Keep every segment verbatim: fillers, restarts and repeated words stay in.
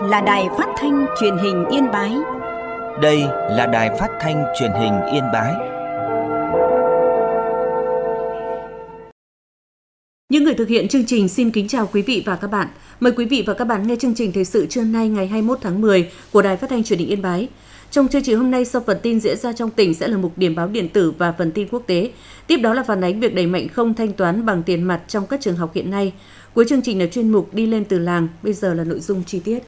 là Đài Phát thanh Truyền hình Yên Bái. Đây là Đài Phát thanh Truyền hình Yên Bái. Những người thực hiện chương trình xin kính chào quý vị và các bạn. Mời quý vị và các bạn nghe chương trình thời sự trưa nay ngày hai mươi mốt tháng mười của Đài Phát thanh Truyền hình Yên Bái. Trong chương trình hôm nay, sau phần tin diễn ra trong tỉnh sẽ là mục điểm báo điện tử và phần tin quốc tế. Tiếp đó là phản ánh việc đẩy mạnh không thanh toán bằng tiền mặt trong các trường học hiện nay. Cuối chương trình là chuyên mục Đi lên từ làng. Bây giờ là nội dung chi tiết.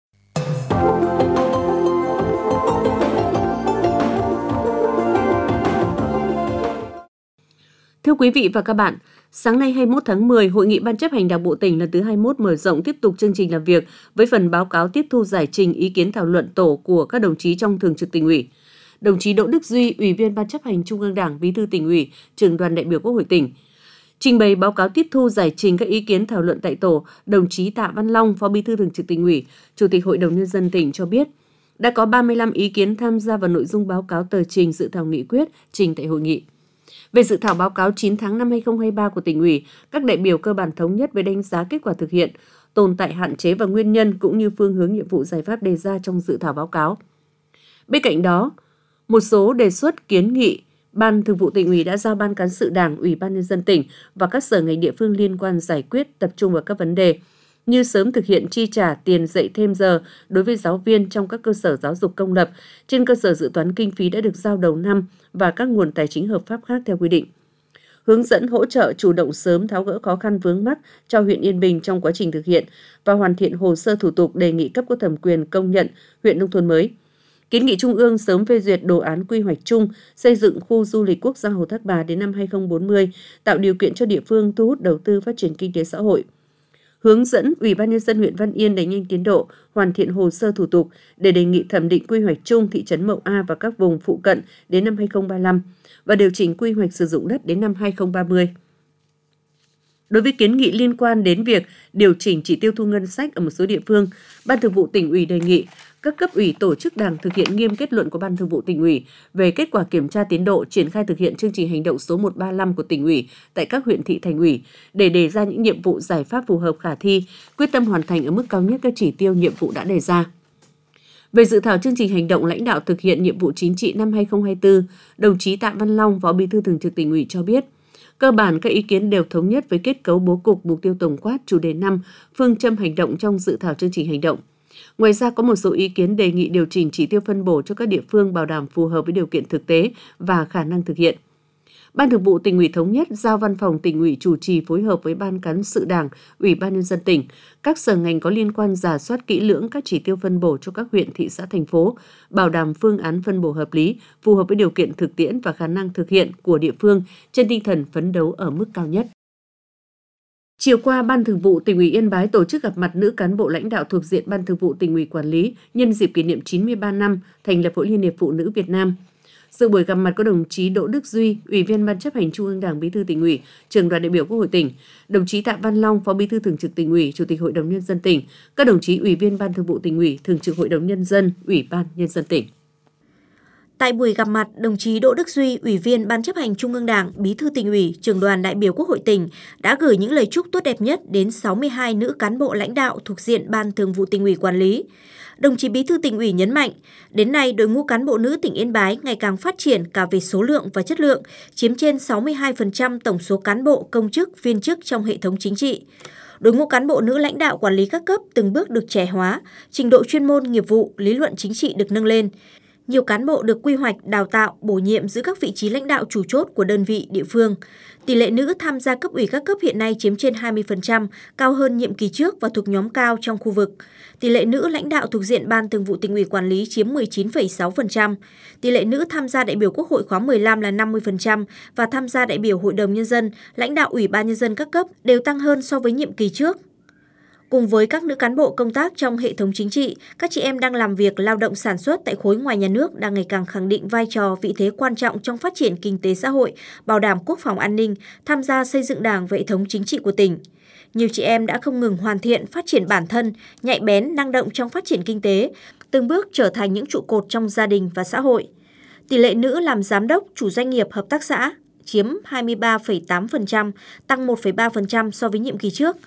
Thưa quý vị và các bạn, sáng nay hai mươi mốt tháng mười, Hội nghị Ban chấp hành Đảng bộ tỉnh lần thứ hai mươi mốt mở rộng tiếp tục chương trình làm việc với phần báo cáo tiếp thu giải trình ý kiến thảo luận tổ của các đồng chí trong Thường trực Tỉnh ủy. Đồng chí Đỗ Đức Duy, Ủy viên Ban chấp hành Trung ương Đảng, Bí thư Tỉnh ủy, Trưởng đoàn đại biểu Quốc hội tỉnh. Trình bày báo cáo tiếp thu giải trình các ý kiến thảo luận tại tổ, đồng chí Tạ Văn Long, Phó Bí thư Thường trực Tỉnh ủy, Chủ tịch Hội đồng Nhân dân tỉnh cho biết, đã có ba mươi lăm ý kiến tham gia vào nội dung báo cáo tờ trình dự thảo nghị quyết trình tại hội nghị. Về dự thảo báo cáo chín tháng năm hai nghìn không trăm hai mươi ba của Tỉnh ủy, các đại biểu cơ bản thống nhất về đánh giá kết quả thực hiện, tồn tại hạn chế và nguyên nhân cũng như phương hướng nhiệm vụ giải pháp đề ra trong dự thảo báo cáo. Bên cạnh đó, một số đề xuất kiến nghị Ban Thường vụ Tỉnh ủy đã giao Ban Cán sự Đảng, Ủy ban Nhân dân tỉnh và các sở ngành địa phương liên quan giải quyết, tập trung vào các vấn đề như sớm thực hiện chi trả tiền dạy thêm giờ đối với giáo viên trong các cơ sở giáo dục công lập trên cơ sở dự toán kinh phí đã được giao đầu năm và các nguồn tài chính hợp pháp khác theo quy định. Hướng dẫn hỗ trợ chủ động sớm tháo gỡ khó khăn vướng mắc cho huyện Yên Bình trong quá trình thực hiện và hoàn thiện hồ sơ thủ tục đề nghị cấp có thẩm quyền công nhận huyện nông thôn mới. Kiến nghị Trung ương sớm phê duyệt đồ án quy hoạch chung xây dựng khu du lịch quốc gia Hồ Thác Bà đến năm hai nghìn không trăm bốn mươi, tạo điều kiện cho địa phương thu hút đầu tư phát triển kinh tế xã hội. Hướng dẫn Ủy ban Nhân dân huyện Văn Yên đẩy nhanh tiến độ, hoàn thiện hồ sơ thủ tục để đề nghị thẩm định quy hoạch chung thị trấn Mậu A và các vùng phụ cận đến năm hai nghìn không trăm ba mươi lăm và điều chỉnh quy hoạch sử dụng đất đến năm hai nghìn không trăm ba mươi. Đối với kiến nghị liên quan đến việc điều chỉnh chỉ tiêu thu ngân sách ở một số địa phương, Ban Thường vụ Tỉnh ủy đề nghị các cấp ủy tổ chức Đảng thực hiện nghiêm kết luận của Ban Thường vụ Tỉnh ủy về kết quả kiểm tra tiến độ triển khai thực hiện chương trình hành động số một trăm ba mươi lăm của Tỉnh ủy tại các huyện thị thành ủy để đề ra những nhiệm vụ giải pháp phù hợp khả thi, quyết tâm hoàn thành ở mức cao nhất các chỉ tiêu nhiệm vụ đã đề ra. Về dự thảo chương trình hành động lãnh đạo thực hiện nhiệm vụ chính trị năm hai nghìn không trăm hai mươi tư, đồng chí Tạ Văn Long, Phó Bí thư Thường trực Tỉnh ủy cho biết, cơ bản các ý kiến đều thống nhất với kết cấu bố cục, mục tiêu tổng quát, chủ đề năm, phương châm hành động trong dự thảo chương trình hành động. Ngoài ra, có một số ý kiến đề nghị điều chỉnh chỉ tiêu phân bổ cho các địa phương bảo đảm phù hợp với điều kiện thực tế và khả năng thực hiện. Ban Thường vụ Tỉnh ủy thống nhất giao Văn phòng Tỉnh ủy chủ trì phối hợp với Ban Cán sự Đảng, Ủy ban Nhân dân tỉnh, các sở ngành có liên quan rà soát kỹ lưỡng các chỉ tiêu phân bổ cho các huyện, thị xã, thành phố, bảo đảm phương án phân bổ hợp lý, phù hợp với điều kiện thực tiễn và khả năng thực hiện của địa phương trên tinh thần phấn đấu ở mức cao nhất. Chiều qua, Ban Thường vụ Tỉnh ủy Yên Bái tổ chức gặp mặt nữ cán bộ lãnh đạo thuộc diện Ban Thường vụ Tỉnh ủy quản lý nhân dịp kỷ niệm chín mươi ba năm thành lập Hội Liên hiệp Phụ nữ Việt Nam. Dự buổi gặp mặt có đồng chí Đỗ Đức Duy, Ủy viên Ban chấp hành Trung ương Đảng, Bí thư Tỉnh ủy, Trưởng đoàn đại biểu Quốc hội tỉnh, đồng chí Tạ Văn Long, Phó Bí thư Thường trực Tỉnh ủy, Chủ tịch Hội đồng Nhân dân tỉnh, các đồng chí Ủy viên Ban Thường vụ Tỉnh ủy, Thường trực Hội đồng Nhân dân, Ủy ban Nhân dân tỉnh. Tại buổi gặp mặt, đồng chí Đỗ Đức Duy, Ủy viên Ban chấp hành Trung ương Đảng, Bí thư Tỉnh ủy, Trưởng đoàn đại biểu Quốc hội tỉnh đã gửi những lời chúc tốt đẹp nhất đến sáu mươi hai nữ cán bộ lãnh đạo thuộc diện Ban Thường vụ Tỉnh ủy quản lý. Đồng chí Bí thư Tỉnh ủy nhấn mạnh, đến nay đội ngũ cán bộ nữ tỉnh Yên Bái ngày càng phát triển cả về số lượng và chất lượng, chiếm trên sáu mươi hai phần trăm tổng số cán bộ, công chức, viên chức trong hệ thống chính trị. Đội ngũ cán bộ nữ lãnh đạo quản lý các cấp từng bước được trẻ hóa, trình độ chuyên môn, nghiệp vụ, lý luận chính trị được nâng lên. Nhiều cán bộ được quy hoạch, đào tạo, bổ nhiệm giữ các vị trí lãnh đạo chủ chốt của đơn vị, địa phương. Tỷ lệ nữ tham gia cấp ủy các cấp hiện nay chiếm trên hai mươi phần trăm, cao hơn nhiệm kỳ trước và thuộc nhóm cao trong khu vực. Tỷ lệ nữ lãnh đạo thuộc diện Ban Thường vụ Tỉnh ủy quản lý chiếm mười chín phẩy sáu phần trăm. Tỷ lệ nữ tham gia đại biểu Quốc hội khóa mười lăm là năm mươi phần trăm và tham gia đại biểu Hội đồng Nhân dân, lãnh đạo Ủy ban Nhân dân các cấp đều tăng hơn so với nhiệm kỳ trước. Cùng với các nữ cán bộ công tác trong hệ thống chính trị, các chị em đang làm việc lao động sản xuất tại khối ngoài nhà nước đang ngày càng khẳng định vai trò, vị thế quan trọng trong phát triển kinh tế xã hội, bảo đảm quốc phòng an ninh, tham gia xây dựng Đảng và hệ thống chính trị của tỉnh. Nhiều chị em đã không ngừng hoàn thiện, phát triển bản thân, nhạy bén, năng động trong phát triển kinh tế, từng bước trở thành những trụ cột trong gia đình và xã hội. Tỷ lệ nữ làm giám đốc, chủ doanh nghiệp, hợp tác xã chiếm hai mươi ba phẩy tám phần trăm, tăng một phẩy ba phần trăm so với nhiệm kỳ trước.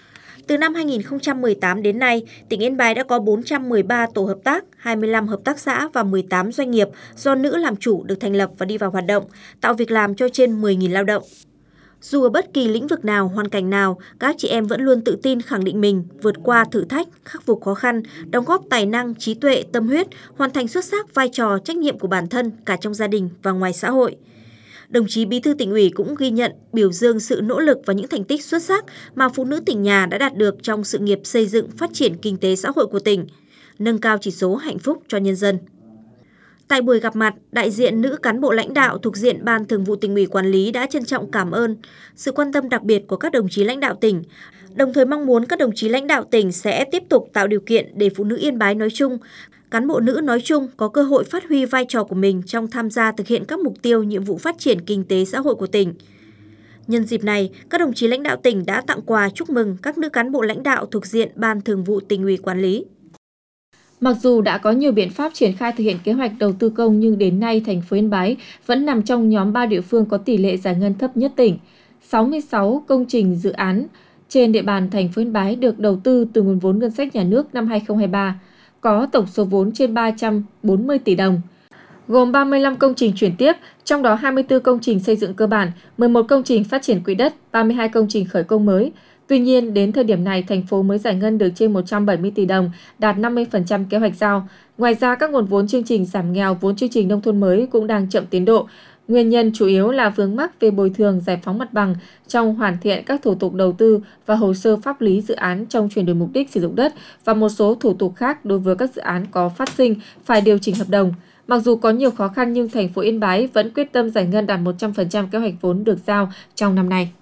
Từ năm hai nghìn không trăm mười tám đến nay, tỉnh Yên Bái đã có bốn trăm mười ba tổ hợp tác, hai mươi lăm hợp tác xã và mười tám doanh nghiệp do nữ làm chủ được thành lập và đi vào hoạt động, tạo việc làm cho trên mười nghìn lao động. Dù ở bất kỳ lĩnh vực nào, hoàn cảnh nào, các chị em vẫn luôn tự tin khẳng định mình, vượt qua thử thách, khắc phục khó khăn, đóng góp tài năng, trí tuệ, tâm huyết, hoàn thành xuất sắc vai trò, trách nhiệm của bản thân cả trong gia đình và ngoài xã hội. Đồng chí Bí thư Tỉnh ủy cũng ghi nhận, biểu dương sự nỗ lực và những thành tích xuất sắc mà phụ nữ tỉnh nhà đã đạt được trong sự nghiệp xây dựng, phát triển kinh tế xã hội của tỉnh, nâng cao chỉ số hạnh phúc cho nhân dân. Tại buổi gặp mặt, đại diện nữ cán bộ lãnh đạo thuộc diện Ban Thường vụ Tỉnh ủy quản lý đã trân trọng cảm ơn sự quan tâm đặc biệt của các đồng chí lãnh đạo tỉnh, đồng thời mong muốn các đồng chí lãnh đạo tỉnh sẽ tiếp tục tạo điều kiện để phụ nữ Yên Bái nói chung, cán bộ nữ nói chung có cơ hội phát huy vai trò của mình trong tham gia thực hiện các mục tiêu, nhiệm vụ phát triển kinh tế xã hội của tỉnh. Nhân dịp này, các đồng chí lãnh đạo tỉnh đã tặng quà chúc mừng các nữ cán bộ lãnh đạo thuộc diện Ban Thường vụ Tỉnh ủy quản lý. Mặc dù đã có nhiều biện pháp triển khai thực hiện kế hoạch đầu tư công nhưng đến nay thành phố Yên Bái vẫn nằm trong nhóm ba địa phương có tỷ lệ giải ngân thấp nhất tỉnh. sáu mươi sáu công trình dự án trên địa bàn thành phố Yên Bái được đầu tư từ nguồn vốn ngân sách nhà nước năm hai nghìn không trăm hai mươi ba, có tổng số vốn trên ba trăm bốn mươi tỷ đồng, gồm ba mươi lăm công trình chuyển tiếp, trong đó hai mươi tư công trình xây dựng cơ bản, mười một công trình phát triển quỹ đất, ba mươi hai công trình khởi công mới. Tuy nhiên, đến thời điểm này, thành phố mới giải ngân được trên một trăm bảy mươi tỷ đồng, đạt năm mươi phần trăm kế hoạch giao. Ngoài ra, các nguồn vốn chương trình giảm nghèo, vốn chương trình nông thôn mới cũng đang chậm tiến độ. Nguyên nhân chủ yếu là vướng mắc về bồi thường giải phóng mặt bằng trong hoàn thiện các thủ tục đầu tư và hồ sơ pháp lý dự án trong chuyển đổi mục đích sử dụng đất và một số thủ tục khác đối với các dự án có phát sinh phải điều chỉnh hợp đồng. Mặc dù có nhiều khó khăn nhưng thành phố Yên Bái vẫn quyết tâm giải ngân đạt một trăm phần trăm kế hoạch vốn được giao trong năm nay.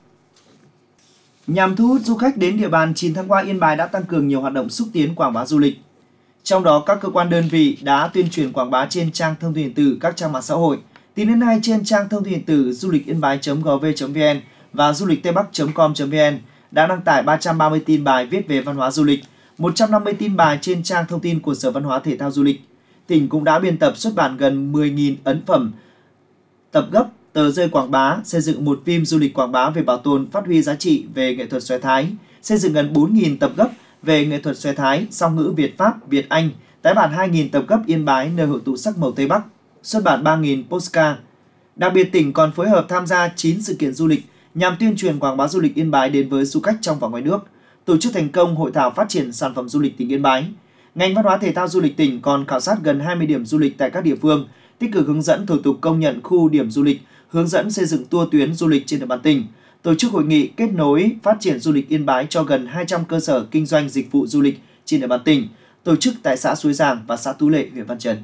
Nhằm thu hút du khách đến địa bàn, chín tháng qua Yên Bái đã tăng cường nhiều hoạt động xúc tiến quảng bá du lịch. Trong đó, các cơ quan đơn vị đã tuyên truyền quảng bá trên trang thông tin điện tử, các trang mạng xã hội. Tính đến nay, trên trang thông tin điện tử du lịch yên bái chấm gov chấm vn và du lịch tây bắc chấm com chấm vn đã đăng tải ba trăm ba mươi tin bài viết về văn hóa du lịch, một trăm năm mươi tin bài trên trang thông tin của Sở Văn hóa Thể thao Du lịch. Tỉnh cũng đã biên tập xuất bản gần mười nghìn ấn phẩm, tập gấp, tờ rơi quảng bá, xây dựng một phim du lịch quảng bá về bảo tồn, phát huy giá trị về nghệ thuật xòe Thái, xây dựng gần bốn nghìn tập gấp về nghệ thuật xòe Thái, song ngữ Việt Pháp, Việt Anh, tái bản hai nghìn tập gấp Yên Bái nơi hội tụ sắc màu Tây Bắc, xuất bản ba nghìn postcard. Đặc biệt, tỉnh còn phối hợp tham gia chín sự kiện du lịch nhằm tuyên truyền quảng bá du lịch Yên Bái đến với du khách trong và ngoài nước, tổ chức thành công hội thảo phát triển sản phẩm du lịch tỉnh Yên Bái. Ngành Văn hóa Thể thao Du lịch tỉnh còn khảo sát gần hai mươi điểm du lịch tại các địa phương, tích cực hướng dẫn thủ tục công nhận khu điểm du lịch, hướng dẫn xây dựng tour tuyến du lịch trên địa bàn tỉnh, tổ chức hội nghị kết nối phát triển du lịch Yên Bái cho gần hai trăm cơ sở kinh doanh dịch vụ du lịch trên địa bàn tỉnh, tổ chức tại xã Suối Giàng và xã Tú Lệ, huyện Văn Chấn.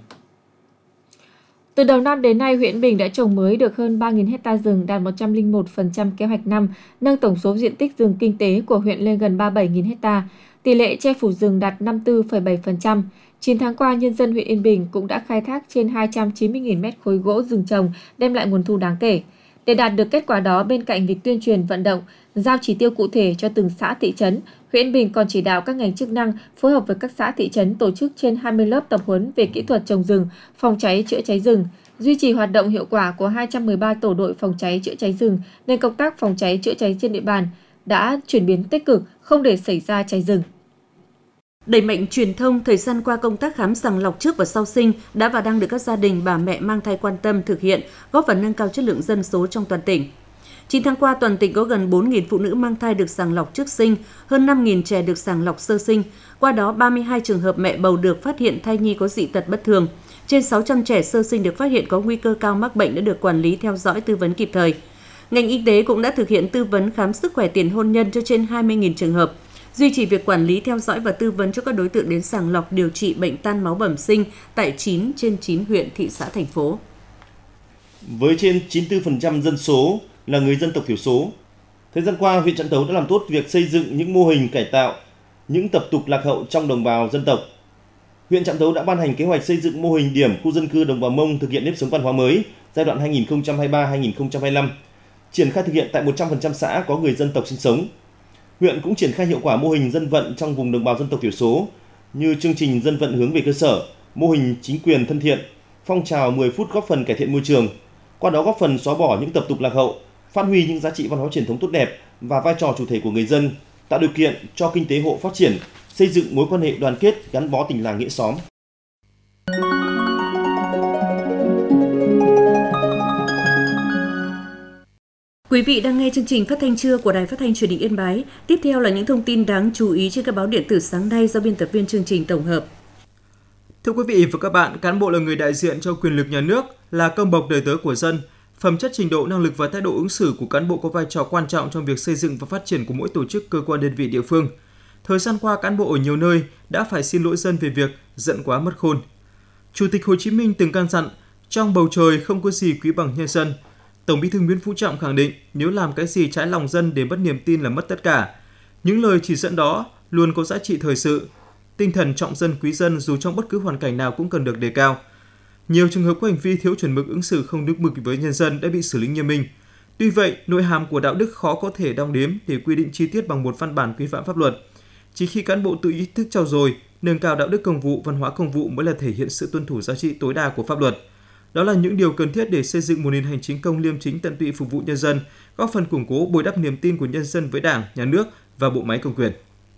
Từ đầu năm đến nay, huyện Bình đã trồng mới được hơn ba nghìn ha rừng, đạt một trăm lẻ một phần trăm kế hoạch năm, nâng tổng số diện tích rừng kinh tế của huyện lên gần ba mươi bảy nghìn ha. Tỷ lệ che phủ rừng đạt năm mươi tư phẩy bảy phần trăm. chín tháng qua, nhân dân huyện Yên Bình cũng đã khai thác trên hai trăm chín mươi nghìn mét khối gỗ rừng trồng, đem lại nguồn thu đáng kể. Để đạt được kết quả đó, bên cạnh việc tuyên truyền vận động, giao chỉ tiêu cụ thể cho từng xã thị trấn, huyện Yên Bình còn chỉ đạo các ngành chức năng phối hợp với các xã thị trấn tổ chức trên hai mươi lớp tập huấn về kỹ thuật trồng rừng, phòng cháy chữa cháy rừng, duy trì hoạt động hiệu quả của hai trăm mười ba tổ đội phòng cháy chữa cháy rừng, nên công tác phòng cháy chữa cháy trên địa bàn đã chuyển biến tích cực, không để xảy ra cháy rừng. Đẩy mạnh truyền thông, thời gian qua công tác khám sàng lọc trước và sau sinh đã và đang được các gia đình bà mẹ mang thai quan tâm thực hiện, góp phần nâng cao chất lượng dân số trong toàn tỉnh. chín tháng qua, toàn tỉnh có gần bốn nghìn phụ nữ mang thai được sàng lọc trước sinh, hơn năm nghìn trẻ được sàng lọc sơ sinh. Qua đó, ba mươi hai trường hợp mẹ bầu được phát hiện thai nhi có dị tật bất thường. Trên sáu trăm trẻ sơ sinh được phát hiện có nguy cơ cao mắc bệnh đã được quản lý, theo dõi, tư vấn kịp thời. Ngành y tế cũng đã thực hiện tư vấn khám sức khỏe tiền hôn nhân cho trên hai mươi nghìn trường hợp, duy trì việc quản lý, theo dõi và tư vấn cho các đối tượng đến sàng lọc điều trị bệnh tan máu bẩm sinh tại chín trên chín huyện, thị xã, thành phố. Với trên chín mươi tư phần trăm dân số là người dân tộc thiểu số, thời gian qua, huyện Trạm Tấu đã làm tốt việc xây dựng những mô hình cải tạo những tập tục lạc hậu trong đồng bào dân tộc. Huyện Trạm Tấu đã ban hành kế hoạch xây dựng mô hình điểm khu dân cư đồng bào Mông thực hiện nếp sống văn hóa mới giai đoạn hai nghìn không trăm hai mươi ba đến hai nghìn không trăm hai mươi lăm, triển khai thực hiện tại một trăm phần trăm xã có người dân tộc sinh sống. Huyện cũng triển khai hiệu quả mô hình dân vận trong vùng đồng bào dân tộc thiểu số như chương trình dân vận hướng về cơ sở, mô hình chính quyền thân thiện, phong trào mười phút góp phần cải thiện môi trường, qua đó góp phần xóa bỏ những tập tục lạc hậu, phát huy những giá trị văn hóa truyền thống tốt đẹp và vai trò chủ thể của người dân tạo điều kiện cho kinh tế hộ phát triển, xây dựng mối quan hệ đoàn kết gắn bó tình làng nghĩa xóm. Quý vị đang nghe chương trình phát thanh trưa của Đài Phát thanh Truyền hình Yên Bái. Tiếp theo là những thông tin đáng chú ý trên các báo điện tử sáng nay do biên tập viên chương trình tổng hợp. Thưa quý vị và các bạn, cán bộ là người đại diện cho quyền lực nhà nước, là công bộc đời tớ của dân. Phẩm chất, trình độ, năng lực và thái độ ứng xử của cán bộ có vai trò quan trọng trong việc xây dựng và phát triển của mỗi tổ chức, cơ quan, đơn vị, địa phương. Thời gian qua, cán bộ ở nhiều nơi đã phải xin lỗi dân về việc giận quá mất khôn. Chủ tịch Hồ Chí Minh từng căn dặn, trong bầu trời không có gì quý bằng nhân dân. Tổng Bí thư Nguyễn Phú Trọng khẳng định, nếu làm cái gì trái lòng dân để mất niềm tin là mất tất cả. Những lời chỉ dẫn đó luôn có giá trị thời sự. Tinh thần trọng dân quý dân dù trong bất cứ hoàn cảnh nào cũng cần được đề cao. Nhiều trường hợp có hành vi thiếu chuẩn mực, ứng xử không đúng mực với nhân dân đã bị xử lý nghiêm minh. Tuy vậy, nội hàm của đạo đức khó có thể đong đếm để quy định chi tiết bằng một văn bản quy phạm pháp luật. Chỉ khi cán bộ tự ý thức trau dồi, nâng cao đạo đức công vụ, văn hóa công vụ mới là thể hiện sự tuân thủ giá trị tối đa của pháp luật. Đó là những điều cần thiết để xây dựng một nền hành chính công liêm chính, tận tụy phục vụ nhân dân, góp phần củng cố, bồi đắp niềm tin của nhân dân với Đảng, Nhà nước và bộ máy công quyền.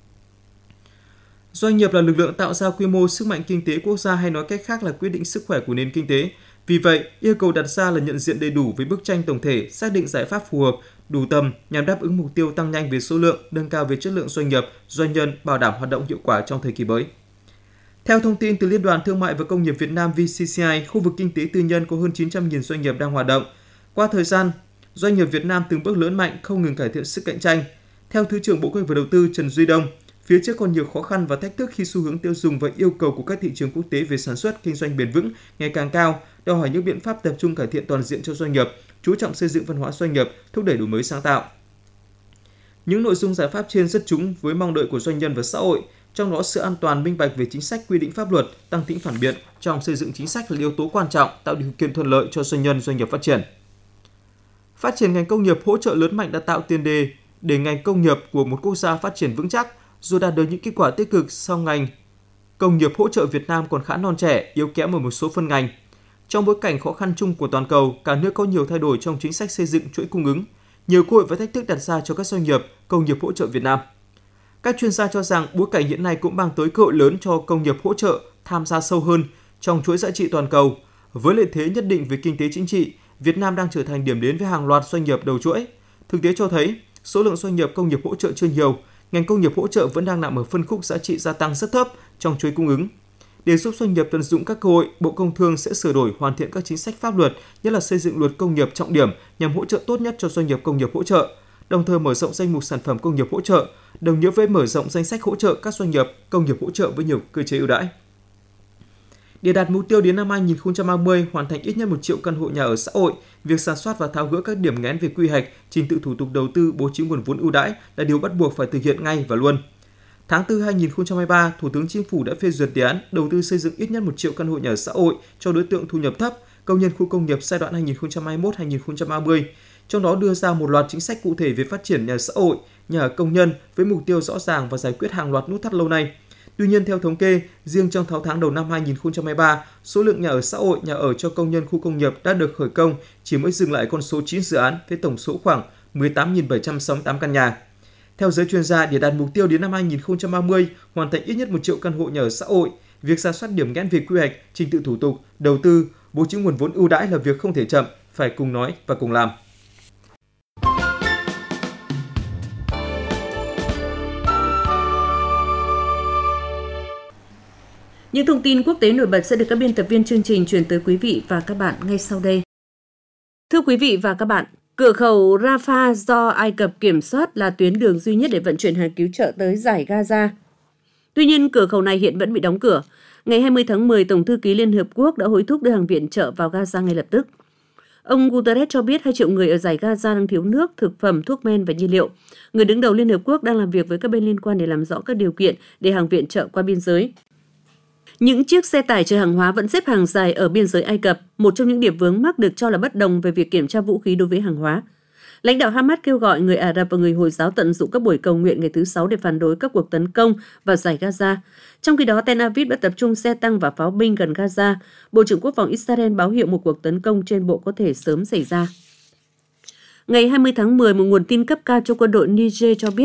Doanh nghiệp là lực lượng tạo ra quy mô sức mạnh kinh tế quốc gia, hay nói cách khác là quyết định sức khỏe của nền kinh tế. Vì vậy, yêu cầu đặt ra là nhận diện đầy đủ với bức tranh tổng thể, xác định giải pháp phù hợp, đủ tầm nhằm đáp ứng mục tiêu tăng nhanh về số lượng, nâng cao về chất lượng doanh nghiệp, doanh nhân, bảo đảm hoạt động hiệu quả trong thời kỳ mới. Theo thông tin từ Liên đoàn Thương mại và Công nghiệp Việt Nam V C C I, khu vực kinh tế tư nhân có hơn chín trăm nghìn doanh nghiệp đang hoạt động. Qua thời gian, doanh nghiệp Việt Nam từng bước lớn mạnh, không ngừng cải thiện sức cạnh tranh. Theo Thứ trưởng Bộ Kế hoạch và Đầu tư Trần Duy Đông, phía trước còn nhiều khó khăn và thách thức khi xu hướng tiêu dùng và yêu cầu của các thị trường quốc tế về sản xuất, kinh doanh bền vững ngày càng cao, đòi hỏi những biện pháp tập trung cải thiện toàn diện cho doanh nghiệp, chú trọng xây dựng văn hóa doanh nghiệp, thúc đẩy đổi mới sáng tạo. Những nội dung giải pháp trên rất trúng với mong đợi của doanh nhân và xã hội, trong đó sự an toàn, minh bạch về chính sách, quy định pháp luật, tăng tính phản biện trong xây dựng chính sách là yếu tố quan trọng, tạo điều kiện thuận lợi cho doanh nhân, doanh nghiệp phát triển. Phát triển ngành công nghiệp hỗ trợ lớn mạnh đã tạo tiền đề để ngành công nghiệp của một quốc gia phát triển vững chắc. Dù đạt được những kết quả tích cực, song ngành công nghiệp hỗ trợ Việt Nam còn khá non trẻ, yếu kém ở một số phân ngành. Trong bối cảnh khó khăn chung của toàn cầu, cả nước có nhiều thay đổi trong chính sách xây dựng chuỗi cung ứng, nhiều cơ hội và thách thức đặt ra cho các doanh nghiệp công nghiệp hỗ trợ Việt Nam. Các chuyên gia cho rằng bối cảnh hiện nay cũng mang tới cơ hội lớn cho công nghiệp hỗ trợ tham gia sâu hơn trong chuỗi giá trị toàn cầu. Với lợi thế nhất định về kinh tế chính trị, Việt Nam đang trở thành điểm đến với hàng loạt doanh nghiệp đầu chuỗi. Thực tế cho thấy, số lượng doanh nghiệp công nghiệp hỗ trợ chưa nhiều, ngành công nghiệp hỗ trợ vẫn đang nằm ở phân khúc giá trị gia tăng rất thấp trong chuỗi cung ứng. Để giúp doanh nghiệp tận dụng các cơ hội, Bộ Công Thương sẽ sửa đổi, hoàn thiện các chính sách pháp luật, nhất là xây dựng luật công nghiệp trọng điểm nhằm hỗ trợ tốt nhất cho doanh nghiệp công nghiệp hỗ trợ, đồng thời mở rộng danh mục sản phẩm công nghiệp hỗ trợ, đồng nghĩa với mở rộng danh sách hỗ trợ các doanh nghiệp công nghiệp hỗ trợ với nhiều cơ chế ưu đãi. Để đạt mục tiêu đến năm hai không ba không hoàn thành ít nhất một triệu căn hộ nhà ở xã hội, việc rà soát và tháo gỡ các điểm nghẽn về quy hoạch, trình tự thủ tục đầu tư, bố trí nguồn vốn ưu đãi là điều bắt buộc phải thực hiện ngay và luôn. Tháng tư hai không hai ba, Thủ tướng Chính phủ đã phê duyệt đề án đầu tư xây dựng ít nhất một triệu căn hộ nhà ở xã hội cho đối tượng thu nhập thấp, công nhân khu công nghiệp giai đoạn hai nghìn không trăm hai mươi mốt đến hai nghìn không trăm ba mươi. Trong đó đưa ra một loạt chính sách cụ thể về phát triển nhà ở xã hội, nhà ở công nhân với mục tiêu rõ ràng và giải quyết hàng loạt nút thắt lâu nay. Tuy nhiên, theo thống kê, riêng trong sáu tháng đầu năm hai không hai ba, số lượng nhà ở xã hội, nhà ở cho công nhân khu công nghiệp đã được khởi công chỉ mới dừng lại con số chín dự án với tổng số khoảng mười tám nghìn bảy trăm sáu mươi tám căn nhà. Theo giới chuyên gia, để đạt mục tiêu đến năm hai không ba không hoàn thành ít nhất một triệu căn hộ nhà ở xã hội, việc rà soát điểm nghẽn về quy hoạch, trình tự thủ tục, đầu tư, bố trí nguồn vốn ưu đãi là việc không thể chậm, phải cùng nói và cùng làm. Những thông tin quốc tế nổi bật sẽ được các biên tập viên chương trình truyền tới quý vị và các bạn ngay sau đây. Thưa quý vị và các bạn, cửa khẩu Rafah do Ai Cập kiểm soát là tuyến đường duy nhất để vận chuyển hàng cứu trợ tới dải Gaza. Tuy nhiên, cửa khẩu này hiện vẫn bị đóng cửa. Ngày hai mươi tháng mười, Tổng thư ký Liên Hợp Quốc đã hối thúc đưa hàng viện trợ vào Gaza ngay lập tức. Ông Guterres cho biết hai triệu người ở dải Gaza đang thiếu nước, thực phẩm, thuốc men và nhiên liệu. Người đứng đầu Liên Hợp Quốc đang làm việc với các bên liên quan để làm rõ các điều kiện để hàng viện trợ qua biên giới. Những chiếc xe tải chở hàng hóa vẫn xếp hàng dài ở biên giới Ai Cập, một trong những điểm vướng mắc được cho là bất đồng về việc kiểm tra vũ khí đối với hàng hóa. Lãnh đạo Hamas kêu gọi người Ả Rập và người Hồi giáo tận dụng các buổi cầu nguyện ngày thứ Sáu để phản đối các cuộc tấn công vào dải Gaza. Trong khi đó, Tel Aviv đã tập trung xe tăng và pháo binh gần Gaza. Bộ trưởng Quốc phòng Israel báo hiệu một cuộc tấn công trên bộ có thể sớm xảy ra. Ngày hai mươi tháng mười, một nguồn tin cấp cao cho quân đội Niger cho biết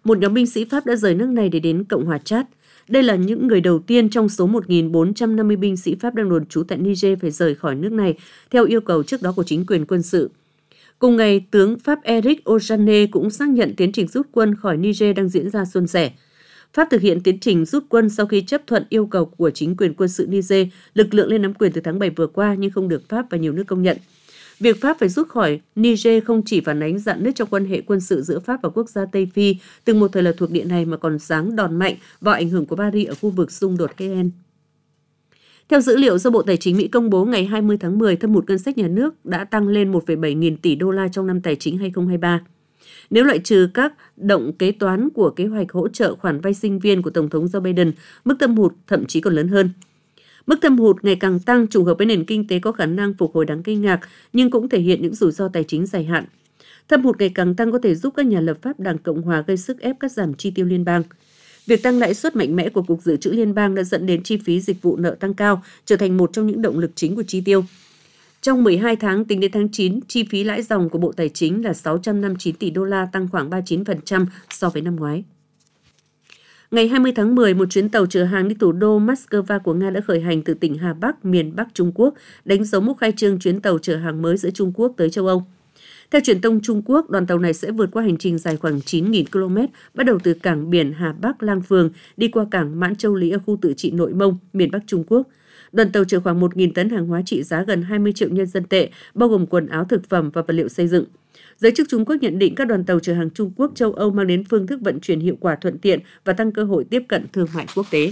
một nhóm binh sĩ Pháp đã rời nước này để đến Cộng hòa Chad. Đây là những người đầu tiên trong số một nghìn bốn trăm năm mươi binh sĩ Pháp đang đồn trú tại Niger phải rời khỏi nước này theo yêu cầu trước đó của chính quyền quân sự. Cùng ngày, tướng Pháp Eric Ojane cũng xác nhận tiến trình rút quân khỏi Niger đang diễn ra suôn sẻ. Pháp thực hiện tiến trình rút quân sau khi chấp thuận yêu cầu của chính quyền quân sự Niger, lực lượng lên nắm quyền từ tháng bảy vừa qua nhưng không được Pháp và nhiều nước công nhận. Việc Pháp phải rút khỏi Niger không chỉ phản ánh rạn nứt trong quan hệ quân sự giữa Pháp và quốc gia Tây Phi, từng một thời là thuộc địa này mà còn giáng đòn mạnh vào ảnh hưởng của Paris ở khu vực xung đột Sahel. Theo dữ liệu do Bộ Tài chính Mỹ công bố ngày hai mươi tháng mười, thâm hụt ngân sách nhà nước đã tăng lên một phẩy bảy nghìn tỷ đô la trong năm tài chính hai không hai ba. Nếu loại trừ các động kế toán của kế hoạch hỗ trợ khoản vay sinh viên của Tổng thống Joe Biden, mức thâm hụt thậm chí còn lớn hơn. Mức thâm hụt ngày càng tăng trùng hợp với nền kinh tế có khả năng phục hồi đáng kinh ngạc, nhưng cũng thể hiện những rủi ro tài chính dài hạn. Thâm hụt ngày càng tăng có thể giúp các nhà lập pháp Đảng Cộng hòa gây sức ép cắt giảm chi tiêu liên bang. Việc tăng lãi suất mạnh mẽ của Cục Dự trữ Liên bang đã dẫn đến chi phí dịch vụ nợ tăng cao, trở thành một trong những động lực chính của chi tiêu. Trong mười hai tháng tính đến tháng chín, chi phí lãi dòng của Bộ Tài chính là sáu trăm năm mươi chín tỷ đô la, tăng khoảng ba mươi chín phần trăm so với năm ngoái. Ngày hai mươi tháng mười, một chuyến tàu chở hàng đi thủ đô Moscow của Nga đã khởi hành từ tỉnh Hà Bắc, miền Bắc Trung Quốc, đánh dấu mốc khai trương chuyến tàu chở hàng mới giữa Trung Quốc tới châu Âu. Theo truyền thông Trung Quốc, đoàn tàu này sẽ vượt qua hành trình dài khoảng chín nghìn ki lô mét, bắt đầu từ cảng biển Hà Bắc Lang Phường, đi qua cảng Mãn Châu Lý ở khu tự trị Nội Mông, miền Bắc Trung Quốc. Đoàn tàu chở khoảng một nghìn tấn hàng hóa trị giá gần hai mươi triệu nhân dân tệ, bao gồm quần áo, thực phẩm và vật liệu xây dựng. Giới chức Trung Quốc nhận định các đoàn tàu chở hàng Trung Quốc châu Âu mang đến phương thức vận chuyển hiệu quả, thuận tiện và tăng cơ hội tiếp cận thương mại quốc tế.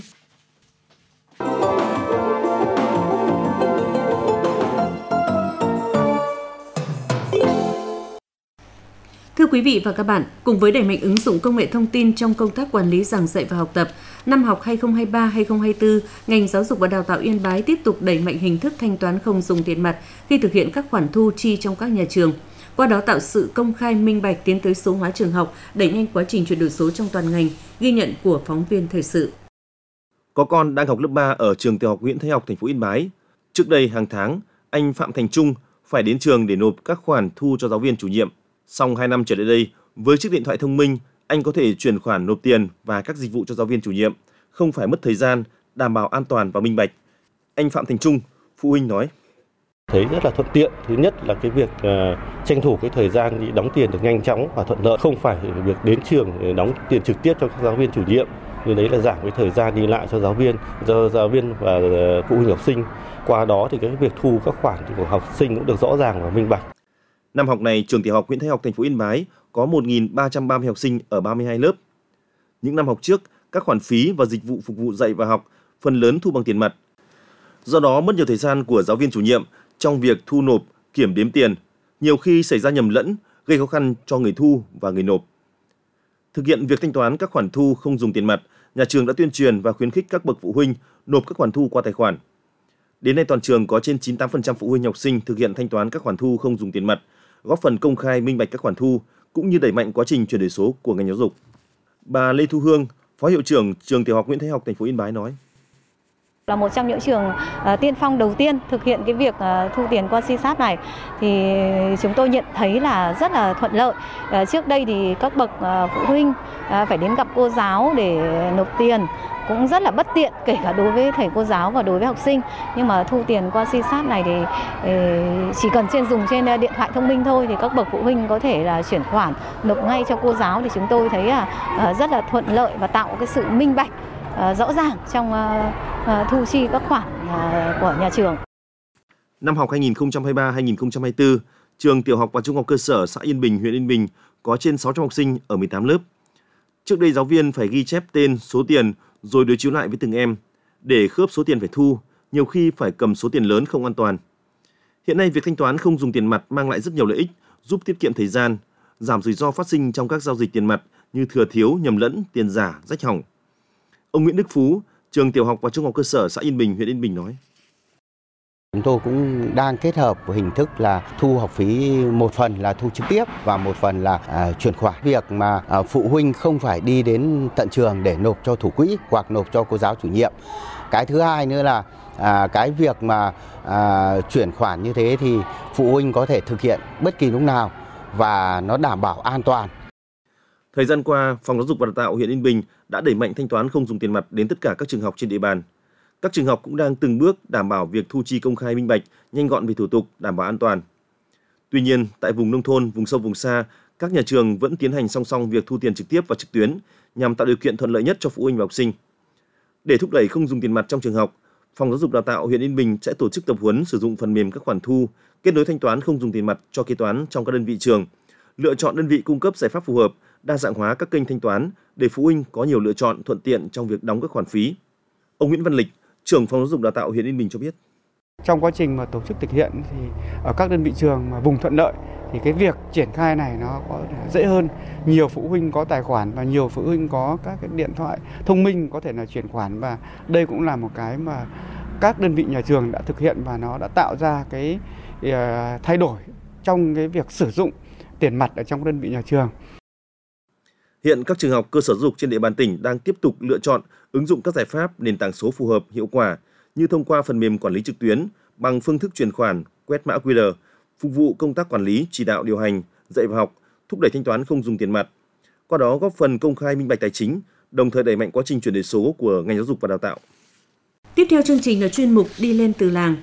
Thưa quý vị và các bạn, cùng với đẩy mạnh ứng dụng công nghệ thông tin trong công tác quản lý giảng dạy và học tập, năm học hai không hai ba hai không hai tư, ngành giáo dục và đào tạo Yên Bái tiếp tục đẩy mạnh hình thức thanh toán không dùng tiền mặt khi thực hiện các khoản thu chi trong các nhà trường. Qua đó tạo sự công khai minh bạch, tiến tới số hóa trường học, đẩy nhanh quá trình chuyển đổi số trong toàn ngành, ghi nhận của phóng viên thời sự. Có con đang học lớp ba ở trường tiểu học Nguyễn Thái Học, thành phố Yên Bái. Trước đây hàng tháng, anh Phạm Thành Trung phải đến trường để nộp các khoản thu cho giáo viên chủ nhiệm. Song hai năm trở lại đây, với chiếc điện thoại thông minh, anh có thể chuyển khoản nộp tiền và các dịch vụ cho giáo viên chủ nhiệm, không phải mất thời gian, đảm bảo an toàn và minh bạch. Anh Phạm Thành Trung, phụ huynh nói: Thấy rất là thuận tiện. Thứ nhất là cái việc uh, tranh thủ cái thời gian đi đóng tiền được nhanh chóng và thuận lợi, không phải việc đến trường để đóng tiền trực tiếp cho các giáo viên chủ nhiệm. Vì đấy là giảm cái thời gian đi lại cho giáo viên, cho giáo viên và uh, phụ huynh học sinh. Qua đó thì cái việc thu các khoản của học sinh cũng được rõ ràng và minh bạch. Năm học này, trường tiểu học Nguyễn Thái Học, thành phố Yên Bái có một nghìn ba trăm ba mươi học sinh ở ba mươi hai lớp. Những năm học trước, các khoản phí và dịch vụ phục vụ dạy và học phần lớn thu bằng tiền mặt. Do đó mất nhiều thời gian của giáo viên chủ nhiệm trong việc thu nộp, kiểm đếm tiền, nhiều khi xảy ra nhầm lẫn, gây khó khăn cho người thu và người nộp. Thực hiện việc thanh toán các khoản thu không dùng tiền mặt, nhà trường đã tuyên truyền và khuyến khích các bậc phụ huynh nộp các khoản thu qua tài khoản. Đến nay toàn trường có trên chín mươi tám phần trăm phụ huynh học sinh thực hiện thanh toán các khoản thu không dùng tiền mặt, góp phần công khai minh bạch các khoản thu cũng như đẩy mạnh quá trình chuyển đổi số của ngành giáo dục. Bà Lê Thu Hương, Phó hiệu trưởng trường tiểu học Nguyễn Thái Học, thành phố Yên Bái nói: Là một trong những trường uh, tiên phong đầu tiên thực hiện cái việc uh, thu tiền qua xê ét a pê này thì chúng tôi nhận thấy là rất là thuận lợi. Uh, trước đây thì các bậc uh, phụ huynh uh, phải đến gặp cô giáo để nộp tiền cũng rất là bất tiện, kể cả đối với thầy cô giáo và đối với học sinh. Nhưng mà thu tiền qua xê ét a pê này thì uh, chỉ cần trên dùng trên điện thoại thông minh thôi thì các bậc phụ huynh có thể là chuyển khoản nộp ngay cho cô giáo, thì chúng tôi thấy là uh, rất là thuận lợi và tạo cái sự minh bạch Uh, rõ ràng trong uh, uh, thu chi các khoản uh, của nhà trường. Năm học hai nghìn không trăm hai mươi ba hai nghìn không trăm hai mươi tư, trường tiểu học và trung học cơ sở xã Yên Bình, huyện Yên Bình có trên sáu trăm học sinh ở mười tám lớp. Trước đây giáo viên phải ghi chép tên, số tiền rồi đối chiếu lại với từng em. Để khớp số tiền phải thu, nhiều khi phải cầm số tiền lớn không an toàn. Hiện nay việc thanh toán không dùng tiền mặt mang lại rất nhiều lợi ích, giúp tiết kiệm thời gian, giảm rủi ro phát sinh trong các giao dịch tiền mặt như thừa thiếu, nhầm lẫn, tiền giả, rách hỏng. Ông Nguyễn Đức Phú, trường tiểu học và trung học cơ sở xã Yên Bình, huyện Yên Bình nói: Chúng tôi cũng đang kết hợp với hình thức là thu học phí, một phần là thu trực tiếp và một phần là à, chuyển khoản. Việc mà à, phụ huynh không phải đi đến tận trường để nộp cho thủ quỹ hoặc nộp cho cô giáo chủ nhiệm. Cái thứ hai nữa là à, cái việc mà à, chuyển khoản như thế thì phụ huynh có thể thực hiện bất kỳ lúc nào và nó đảm bảo an toàn. Thời gian qua, Phòng Giáo dục và Đào tạo huyện Yên Bình đã đẩy mạnh thanh toán không dùng tiền mặt đến tất cả các trường học trên địa bàn. Các trường học cũng đang từng bước đảm bảo việc thu chi công khai minh bạch, nhanh gọn về thủ tục, đảm bảo an toàn. Tuy nhiên, tại vùng nông thôn, vùng sâu vùng xa, các nhà trường vẫn tiến hành song song việc thu tiền trực tiếp và trực tuyến nhằm tạo điều kiện thuận lợi nhất cho phụ huynh và học sinh. Để thúc đẩy không dùng tiền mặt trong trường học, Phòng Giáo dục Đào tạo huyện Yên Bình sẽ tổ chức tập huấn sử dụng phần mềm các khoản thu, kết nối thanh toán không dùng tiền mặt cho kế toán trong các đơn vị trường, lựa chọn đơn vị cung cấp giải pháp phù hợp, đa dạng hóa các kênh thanh toán để phụ huynh có nhiều lựa chọn thuận tiện trong việc đóng các khoản phí. Ông Nguyễn Văn Lịch, trưởng Phòng Giáo dục Đào tạo huyện Yên Bình cho biết. Trong quá trình mà tổ chức thực hiện thì ở các đơn vị trường mà vùng thuận lợi thì cái việc triển khai này nó có dễ hơn. Nhiều phụ huynh có tài khoản và nhiều phụ huynh có các cái điện thoại thông minh có thể là chuyển khoản, và đây cũng là một cái mà các đơn vị nhà trường đã thực hiện và nó đã tạo ra cái thay đổi trong cái việc sử dụng tiền mặt ở trong đơn vị nhà trường. Hiện các trường học, cơ sở giáo dục trên địa bàn tỉnh đang tiếp tục lựa chọn ứng dụng các giải pháp nền tảng số phù hợp, hiệu quả như thông qua phần mềm quản lý trực tuyến bằng phương thức chuyển khoản, quét mã quy rờ, phục vụ công tác quản lý, chỉ đạo điều hành, dạy và học, thúc đẩy thanh toán không dùng tiền mặt. Qua đó góp phần công khai minh bạch tài chính, đồng thời đẩy mạnh quá trình chuyển đổi số của ngành giáo dục và đào tạo. Tiếp theo chương trình là chuyên mục Đi lên từ làng.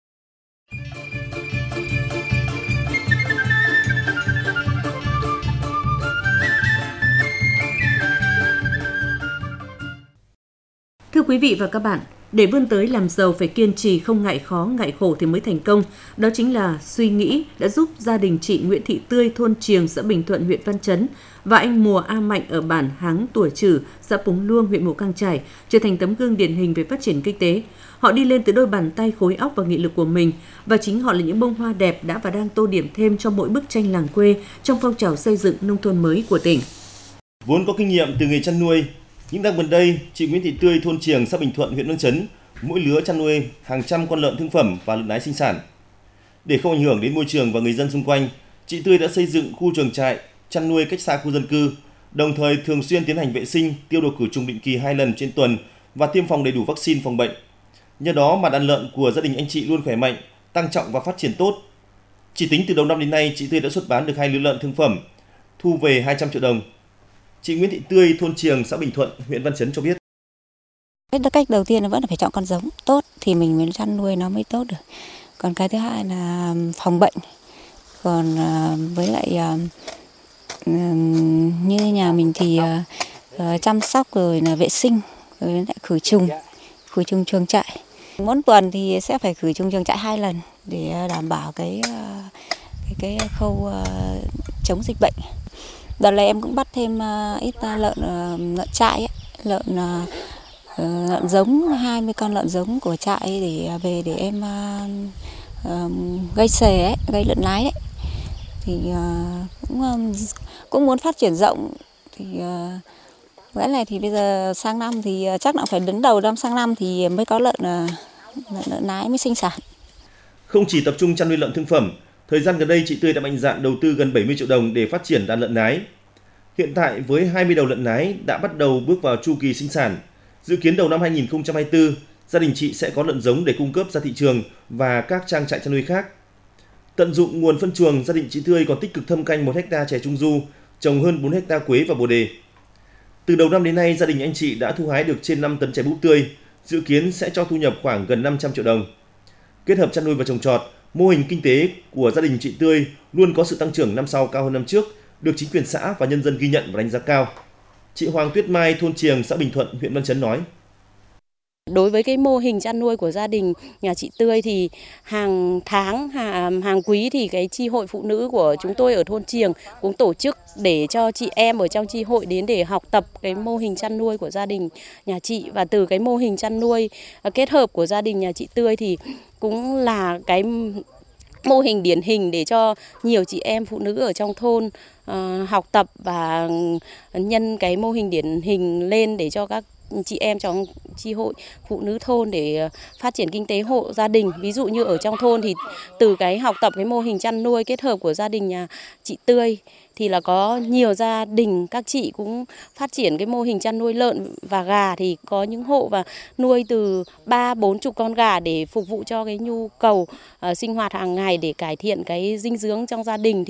Thưa quý vị và các bạn, để vươn tới làm giàu phải kiên trì, không ngại khó, ngại khổ thì mới thành công. Đó chính là suy nghĩ đã giúp gia đình chị Nguyễn Thị Tươi, thôn Triềng, xã Bình Thuận, huyện Văn Chấn và anh Mùa A Mạnh ở bản Háng Tủa Chử, xã Púng Luông, huyện Mù Cang Chải trở thành tấm gương điển hình về phát triển kinh tế. Họ đi lên từ đôi bàn tay khối óc và nghị lực của mình, và chính họ là những bông hoa đẹp đã và đang tô điểm thêm cho mỗi bức tranh làng quê trong phong trào xây dựng nông thôn mới của tỉnh. Vốn có kinh nghiệm từ nghề chăn nuôi, những năm gần đây, chị Nguyễn Thị Tươi, thôn Triềng, xã Bình Thuận, huyện Văn Chấn, mỗi lứa chăn nuôi hàng trăm con lợn thương phẩm và lợn nái sinh sản. Để không ảnh hưởng đến môi trường và người dân xung quanh, chị Tươi đã xây dựng khu chuồng trại chăn nuôi cách xa khu dân cư, đồng thời thường xuyên tiến hành vệ sinh, tiêu độc khử trùng định kỳ hai lần trên tuần và tiêm phòng đầy đủ vaccine phòng bệnh. Nhờ đó mà đàn lợn của gia đình anh chị luôn khỏe mạnh, tăng trọng và phát triển tốt. Chỉ tính từ đầu năm đến nay, chị Tươi đã xuất bán được hai lứa lợn thương phẩm, thu về hai trăm triệu đồng. Chị Nguyễn Thị Tươi, thôn Triềng, xã Bình Thuận, huyện Văn Chấn cho biết. Cách đầu tiên là vẫn là phải chọn con giống tốt thì mình mới chăn nuôi nó mới tốt được. Còn cái thứ hai là phòng bệnh. Còn với lại như nhà mình thì chăm sóc rồi là vệ sinh, rồi lại khử trùng, khử trùng chuồng trại. Mỗi tuần thì sẽ phải khử trùng chuồng trại hai lần để đảm bảo cái cái, cái khâu chống dịch bệnh. Đợt này em cũng bắt thêm ít lợn lợn trại ấy, lợn lợn giống, hai mươi con lợn giống của trại để về để em uh, gây xề ấy, gây lợn nái đấy. Thì uh, cũng um, cũng muốn phát triển rộng thì uh, cái này thì bây giờ sang năm thì chắc là phải đứng đầu năm sang năm thì mới có lợn uh, lợn, lợn nái mới sinh sản. Không chỉ tập trung chăn nuôi lợn thương phẩm, thời gian gần đây chị Tươi đã mạnh dạn đầu tư gần bảy mươi triệu đồng để phát triển đàn lợn nái. Hiện tại với hai mươi đầu lợn nái đã bắt đầu bước vào chu kỳ sinh sản. Dự kiến đầu năm hai nghìn không trăm hai mươi tư, gia đình chị sẽ có lợn giống để cung cấp ra thị trường và các trang trại chăn nuôi khác. Tận dụng nguồn phân chuồng, gia đình chị Tươi còn tích cực thâm canh một hectare chè trung du, trồng hơn bốn hectare quế và bồ đề. Từ đầu năm đến nay, gia đình anh chị đã thu hái được trên năm tấn chè búp tươi, dự kiến sẽ cho thu nhập khoảng gần năm trăm triệu đồng. Kết hợp chăn nuôi và trồng trọt, mô hình kinh tế của gia đình chị Tươi luôn có sự tăng trưởng năm sau cao hơn năm trước, được chính quyền xã và nhân dân ghi nhận và đánh giá cao. Chị Hoàng Tuyết Mai, thôn Triềng, xã Bình Thuận, huyện Văn Chấn nói. Đối với cái mô hình chăn nuôi của gia đình nhà chị Tươi thì hàng tháng, hàng, hàng quý thì cái chi hội phụ nữ của chúng tôi ở thôn Triềng cũng tổ chức để cho chị em ở trong chi hội đến để học tập cái mô hình chăn nuôi của gia đình nhà chị. Và từ cái mô hình chăn nuôi kết hợp của gia đình nhà chị Tươi thì cũng là cái mô hình điển hình để cho nhiều chị em phụ nữ ở trong thôn uh, học tập và nhân cái mô hình điển hình lên để cho các chị em trong chi hội phụ nữ thôn để phát triển kinh tế hộ gia đình. Ví dụ như ở trong thôn thì từ cái học tập cái mô hình chăn nuôi kết hợp của gia đình nhà chị Tươi thì là có nhiều gia đình các chị cũng phát triển cái mô hình chăn nuôi lợn và gà, thì có những hộ và nuôi từ ba bốn chục con gà để phục vụ cho cái nhu cầu uh, sinh hoạt hàng ngày để cải thiện cái dinh dưỡng trong gia đình, thì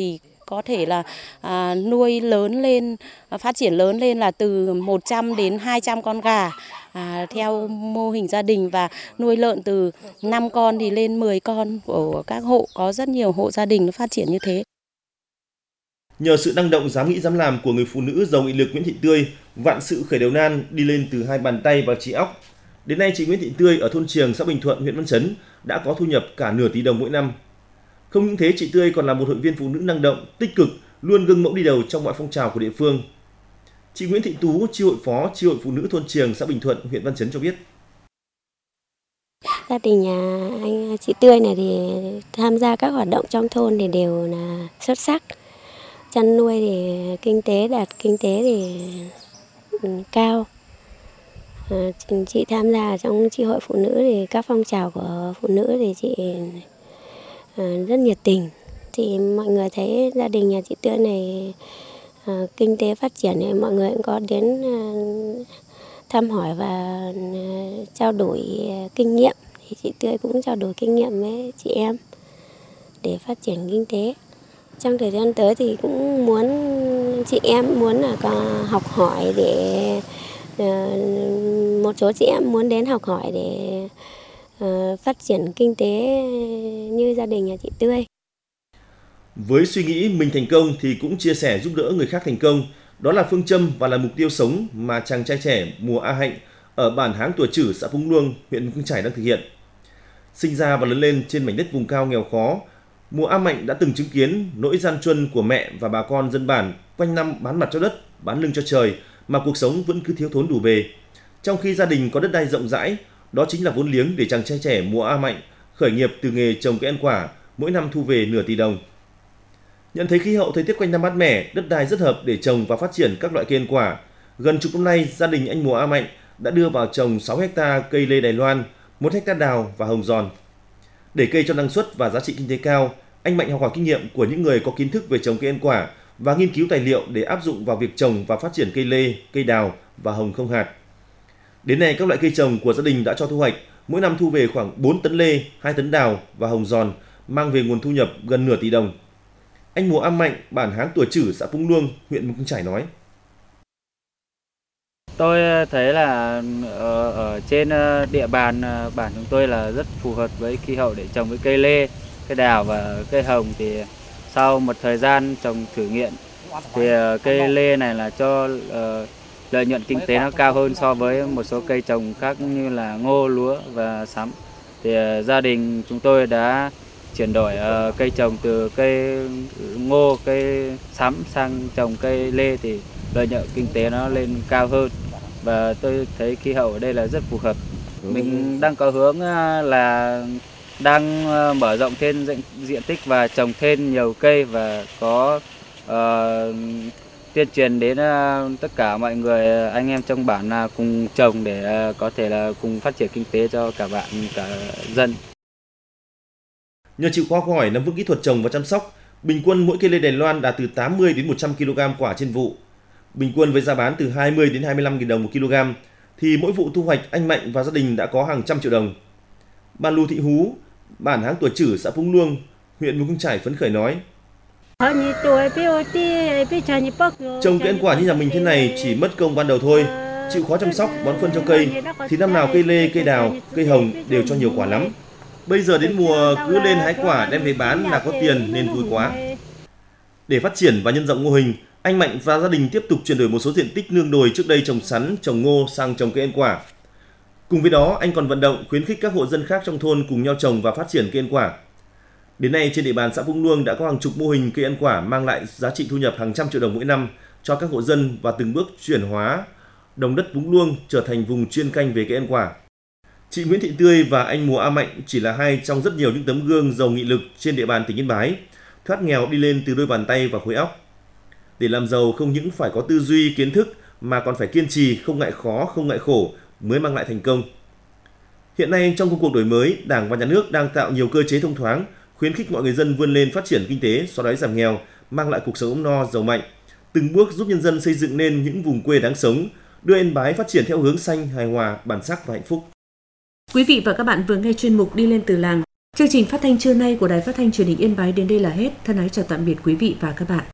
có thể là à, nuôi lớn lên, phát triển lớn lên là từ một trăm đến hai trăm con gà à, theo mô hình gia đình, và nuôi lợn từ năm con thì lên mười con của các hộ, có rất nhiều hộ gia đình nó phát triển như thế. Nhờ sự năng động dám nghĩ dám làm của người phụ nữ giàu nghị lực Nguyễn Thị Tươi, vạn sự khởi đầu nan đi lên từ hai bàn tay và trí óc. Đến nay chị Nguyễn Thị Tươi ở thôn Triềng, xã Bình Thuận, huyện Văn Chấn đã có thu nhập cả nửa tỷ đồng mỗi năm. Không những thế, chị Tươi còn là một hội viên phụ nữ năng động, tích cực, luôn gương mẫu đi đầu trong mọi phong trào của địa phương. Chị Nguyễn Thị Tú, chi hội phó chi hội phụ nữ thôn Triềng, xã Bình Thuận, huyện Văn Chấn cho biết. Gia đình nhà anh chị Tươi này thì tham gia các hoạt động trong thôn thì đều là xuất sắc. Chăn nuôi thì kinh tế đạt kinh tế thì cao. À, chị tham gia trong chi hội phụ nữ thì các phong trào của phụ nữ thì chị à, rất nhiệt tình. Thì mọi người thấy gia đình nhà chị Tươi này à, kinh tế phát triển thì mọi người cũng có đến à, thăm hỏi và à, trao đổi kinh nghiệm. Thì chị Tươi cũng trao đổi kinh nghiệm với chị em để phát triển kinh tế. Trong thời gian tới thì cũng muốn chị em muốn là có học hỏi để một số chị em muốn đến học hỏi để uh, phát triển kinh tế như gia đình nhà chị Tươi. Với suy nghĩ mình thành công thì cũng chia sẻ giúp đỡ người khác thành công. Đó là phương châm và là mục tiêu sống mà chàng trai trẻ Mùa A Hạnh ở bản Háng Tùa Chử, xã Phúng Luông, huyện Mù Căng Chải đang thực hiện. Sinh ra và lớn lên trên mảnh đất vùng cao nghèo khó, Mùa A Mạnh đã từng chứng kiến nỗi gian truân của mẹ và bà con dân bản quanh năm bán mặt cho đất, bán lưng cho trời mà cuộc sống vẫn cứ thiếu thốn đủ bề. Trong khi gia đình có đất đai rộng rãi, đó chính là vốn liếng để chàng trai trẻ Mùa A Mạnh khởi nghiệp từ nghề trồng cây ăn quả, mỗi năm thu về nửa tỷ đồng. Nhận thấy khí hậu thời tiết quanh năm mát mẻ, đất đai rất hợp để trồng và phát triển các loại cây ăn quả. Gần chục năm nay, gia đình anh Mùa A Mạnh đã đưa vào trồng sáu héc ta cây lê Đài Loan, một héc ta đào và hồng giòn. Để cây cho năng suất và giá trị kinh tế cao, anh Mạnh học hỏi kinh nghiệm của những người có kiến thức về trồng cây ăn quả và nghiên cứu tài liệu để áp dụng vào việc trồng và phát triển cây lê, cây đào và hồng không hạt. Đến nay, các loại cây trồng của gia đình đã cho thu hoạch, mỗi năm thu về khoảng bốn tấn lê, hai tấn đào và hồng giòn, mang về nguồn thu nhập gần nửa tỷ đồng. Anh Mùa A Mạnh, bản Háng Tùa Chử, xã Phúng Luông, huyện Mù Căng Chải nói. Tôi thấy là ở, ở trên địa bàn bản chúng tôi là rất phù hợp với khí hậu để trồng với cây lê, cây đào và cây hồng. Thì sau một thời gian trồng thử nghiệm thì cây lê này là cho uh, lợi nhuận kinh tế nó cao hơn so với một số cây trồng khác như là ngô, lúa và sắn. Thì uh, gia đình chúng tôi đã chuyển đổi uh, cây trồng từ cây ngô, cây sắn sang trồng cây lê thì lợi nhuận kinh tế nó lên cao hơn, và tôi thấy khí hậu ở đây là rất phù hợp. Mình đang có hướng là đang mở rộng thêm diện tích và trồng thêm nhiều cây, và có uh, tuyên truyền đến uh, tất cả mọi người anh em trong bản là cùng trồng để uh, có thể là cùng phát triển kinh tế cho cả bạn, cả dân. Nhờ chịu khó học hỏi, nắm vững kỹ thuật trồng và chăm sóc, bình quân mỗi cây lê Đài Loan đạt từ tám mươi đến một trăm ki lô gam quả trên vụ. Bình quân với giá bán từ hai mươi đến hai mươi lăm nghìn đồng một kg, thì mỗi vụ thu hoạch anh Mạnh và gia đình đã có hàng trăm triệu đồng. Bà Lưu Thị Hú, bản Háng Tùa Chử, xã Phúng Luông, huyện Mù Căng Chải phấn khởi nói: Trồng cây ăn quả như nhà mình thế này chỉ mất công ban đầu thôi, chịu khó chăm sóc, bón phân cho cây, thì năm nào cây lê, cây đào, cây hồng đều cho nhiều quả lắm. Bây giờ đến mùa cứ lên hái quả đem về bán là có tiền nên vui quá. Để phát triển và nhân rộng mô hình, anh Mạnh và gia đình tiếp tục chuyển đổi một số diện tích nương đồi trước đây trồng sắn, trồng ngô sang trồng cây ăn quả. Cùng với đó, anh còn vận động khuyến khích các hộ dân khác trong thôn cùng nhau trồng và phát triển cây ăn quả. Đến nay, trên địa bàn xã Phúng Luông đã có hàng chục mô hình cây ăn quả mang lại giá trị thu nhập hàng trăm triệu đồng mỗi năm cho các hộ dân và từng bước chuyển hóa đồng đất Phúng Luông trở thành vùng chuyên canh về cây ăn quả. Chị Nguyễn Thị Tươi và anh Mùa A Mạnh chỉ là hai trong rất nhiều những tấm gương giàu nghị lực trên địa bàn tỉnh Yên Bái, thoát nghèo đi lên từ đôi bàn tay và khối óc. Để làm giàu không những phải có tư duy, kiến thức mà còn phải kiên trì, không ngại khó, không ngại khổ mới mang lại thành công. Hiện nay trong công cuộc đổi mới, Đảng và Nhà nước đang tạo nhiều cơ chế thông thoáng, khuyến khích mọi người dân vươn lên phát triển kinh tế, xóa đói giảm nghèo, mang lại cuộc sống ấm no, giàu mạnh, từng bước giúp nhân dân xây dựng nên những vùng quê đáng sống, đưa Yên Bái phát triển theo hướng xanh, hài hòa, bản sắc và hạnh phúc. Quý vị và các bạn vừa nghe chuyên mục Đi lên từ làng. Chương trình phát thanh trưa nay của Đài Phát thanh Truyền hình Yên Bái đến đây là hết. Thân ái chào tạm biệt quý vị và các bạn.